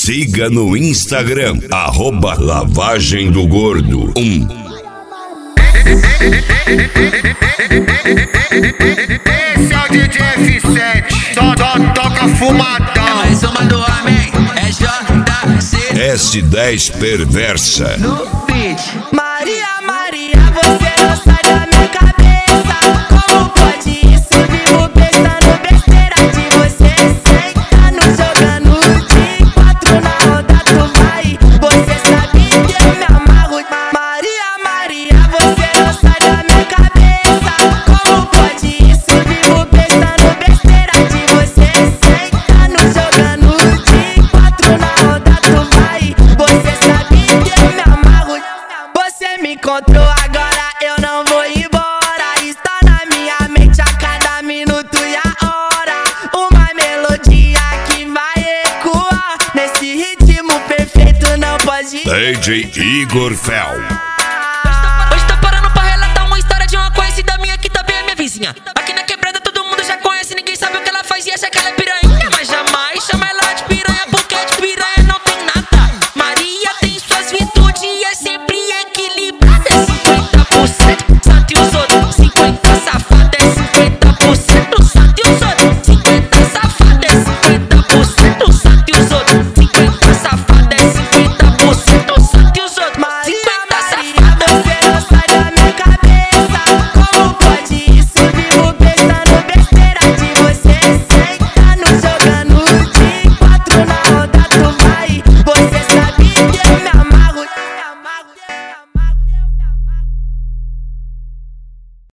siga no Instagram, @Lavagem do Gordo 1. Esse é o DJ F7, toca fumadão. É mais uma do homem, é JC S10 Perversa. no beat. Maria, Maria, você não sai da minha cabeça. Como pode isso? Vivo pensando besteira de você. Sentando, jogando de 4 na roda, tu vai. Você sabe que eu me amarro. Maria, Maria, você não sai da minha cabeça. Como pode isso? Vivo pensando besteira de você. Sentando, jogando de 4 na roda, tu vai. Você sabe que eu me amarro. Você me encontrou agora, eu não vou embora. Está na minha mente a cada minuto e a hora. Uma melodia que vai ecoar nesse ritmo perfeito, não pode. DJ Igor Fel.